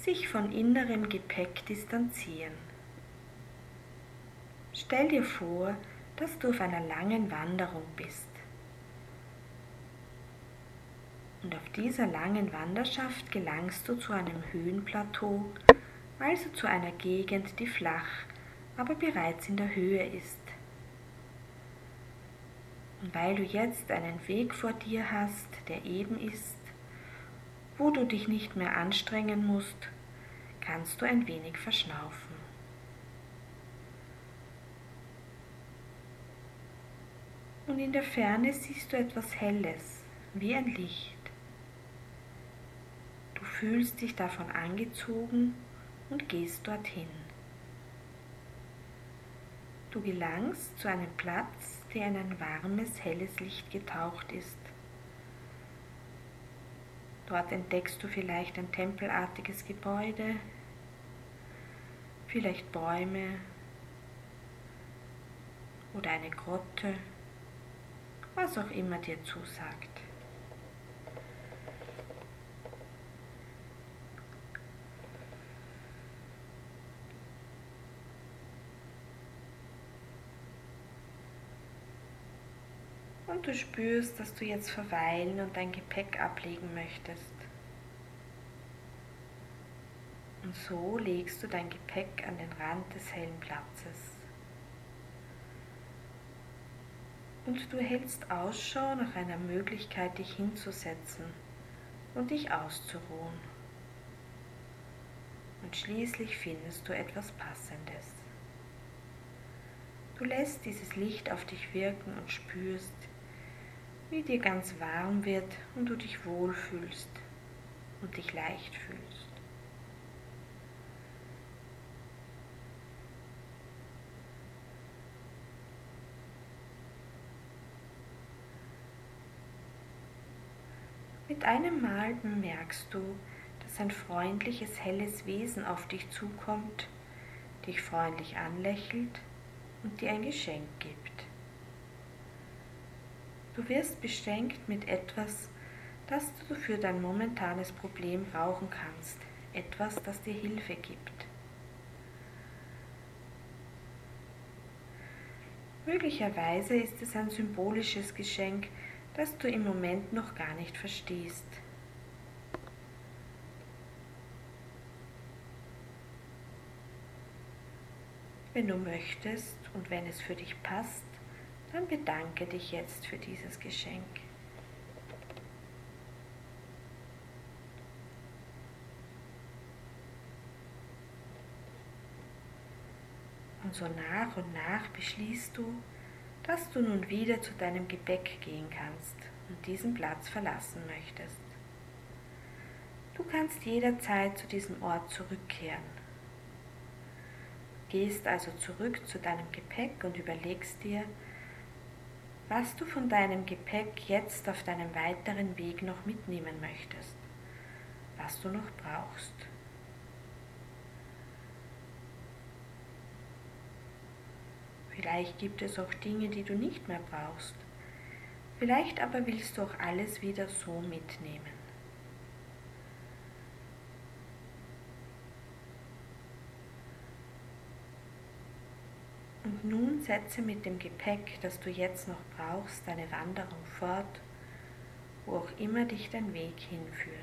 sich von innerem Gepäck distanzieren. Stell dir vor, dass du auf einer langen Wanderung bist. Und auf dieser langen Wanderschaft gelangst du zu einem Höhenplateau, also zu einer Gegend, die flach, aber bereits in der Höhe ist. Und weil du jetzt einen Weg vor dir hast, der eben ist, wo du dich nicht mehr anstrengen musst, kannst du ein wenig verschnaufen. Und in der Ferne siehst du etwas Helles, wie ein Licht. Du fühlst dich davon angezogen und gehst dorthin. Du gelangst zu einem Platz, der in ein warmes, helles Licht getaucht ist. Dort entdeckst du vielleicht ein tempelartiges Gebäude, vielleicht Bäume oder eine Grotte, was auch immer dir zusagt. Und du spürst, dass du jetzt verweilen und dein Gepäck ablegen möchtest. Und so legst du dein Gepäck an den Rand des hellen Platzes. Und du hältst Ausschau nach einer Möglichkeit, dich hinzusetzen und dich auszuruhen. Und schließlich findest du etwas Passendes. Du lässt dieses Licht auf dich wirken und spürst, wie dir ganz warm wird und du dich wohlfühlst und dich leicht fühlst. Mit einem Mal bemerkst du, dass ein freundliches, helles Wesen auf dich zukommt, dich freundlich anlächelt und dir ein Geschenk gibt. Du wirst beschenkt mit etwas, das du für dein momentanes Problem brauchen kannst, etwas, das dir Hilfe gibt. Möglicherweise ist es ein symbolisches Geschenk, das du im Moment noch gar nicht verstehst. Wenn du möchtest und wenn es für dich passt, dann bedanke dich jetzt für dieses Geschenk. Und so nach und nach beschließt du, dass du nun wieder zu deinem Gepäck gehen kannst und diesen Platz verlassen möchtest. Du kannst jederzeit zu diesem Ort zurückkehren. Gehst also zurück zu deinem Gepäck und überlegst dir, was du von deinem Gepäck jetzt auf deinem weiteren Weg noch mitnehmen möchtest, was du noch brauchst. Vielleicht gibt es auch Dinge, die du nicht mehr brauchst. Vielleicht aber willst du auch alles wieder so mitnehmen. Und nun setze mit dem Gepäck, das du jetzt noch brauchst, deine Wanderung fort, wo auch immer dich dein Weg hinführt.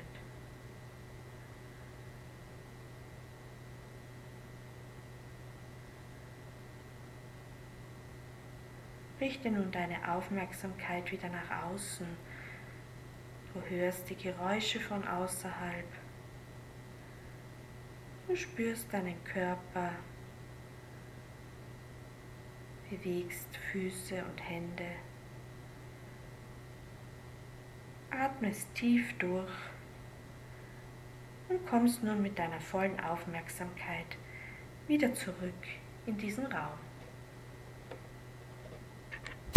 Richte nun deine Aufmerksamkeit wieder nach außen. Du hörst die Geräusche von außerhalb. Du spürst deinen Körper, bewegst Füße und Hände. Atmest tief durch und kommst nun mit deiner vollen Aufmerksamkeit wieder zurück in diesen Raum.